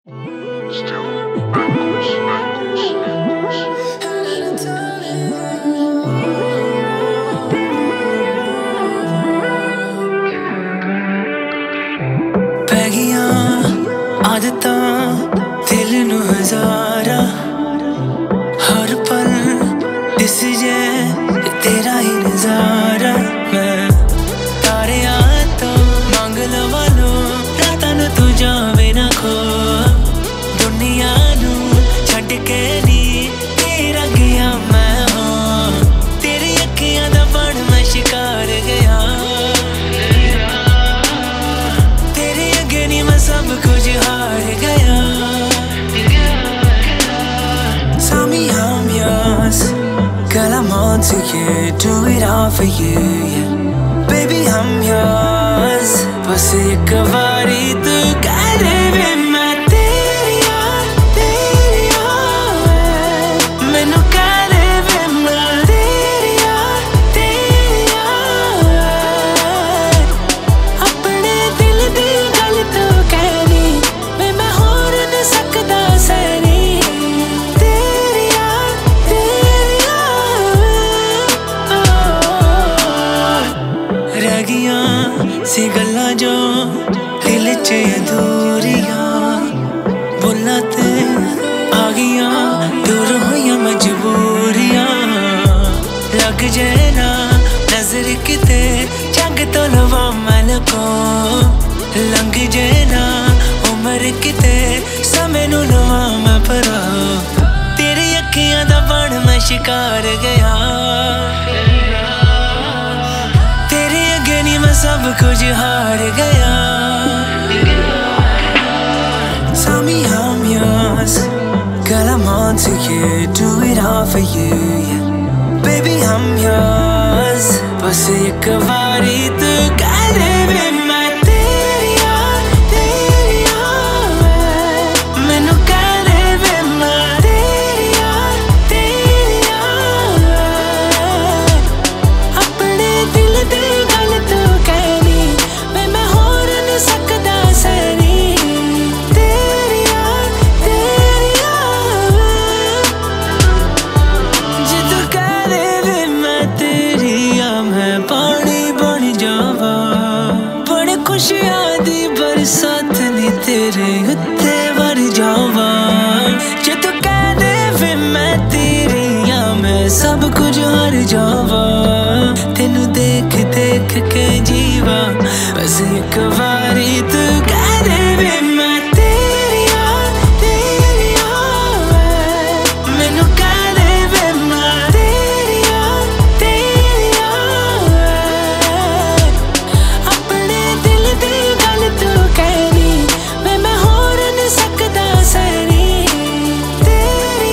Still backwards, backwards, backwards. ਪੈ ਗਈਆਂ ਆਦਤਾਂ ਦਿਲ ਨੂੰ ਹਜ਼ਾਰਾਂ ਹਰ ਪਲ ਦਿਸ ਜੇ ਤੇਰਾ ਹੀ ਨਜ਼ਾਰਾ ਮੈਂ ਤਾਰਿਆਂ ਤੋਂ ਮੰਗ ਲਵਾ ਲੋ ਰਾਤਾਂ ਨੂੰ ਤੂੰ ਜਾਵੇ ਨਾ ਖੋ ਦੁਨੀਆ ਨੂੰ ਛੱਡ ਕੇ ਨੀ ਤੇਰਾ ਗਿਆ ਮੈਂ ਹਾਂ ਤੇਰੀ ਅੱਖੀਆਂ ਦਾ ਬਣ ਮੈਂ ਸ਼ਿਕਾਰ ਗਿਆ सब कुछ हार गया Tell me I'm yours Girl I'm on to you Do it all for you yeah. Baby I'm yours बस एक बारी तू कह दे वे मैं तेरी मैनू कह दे वे मैं तेरी अपने दिल दी गल तू सी गल्लां जो दिल च अधूरियां बोलां ते आ गईयां दूर होईयां मजबूरियां लग जाए ना नजर किते जग तो लवा मन को लंघ जाए ना उम्र किते समय नू लवा मैं भरा तेरी अखियां दा बण मैं शिकार गया सब कुछ हार गया Tell me I'm yours Girl I'm on to you Do it all for you yeah. Baby I'm yours बस एक बारी तू कह दे वे मैं तेरी मैनू कह दे वे मैं तेरी अपने दिल दे बरसात नी तेरे उत्ते वर जावा जे तू कह दे वे मैं तेरी मैं सब कुछ हार जावा तेनू देख देख के जीवा बस एक बारी तू कह दे वे मैं तेरी मैनू कह दे वे मैं तेरी अपने दिल दी गल तू कहनी मैं होर नहीं सकदा सरी तेरी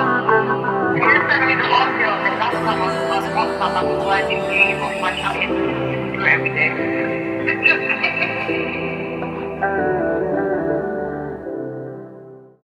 Thank you.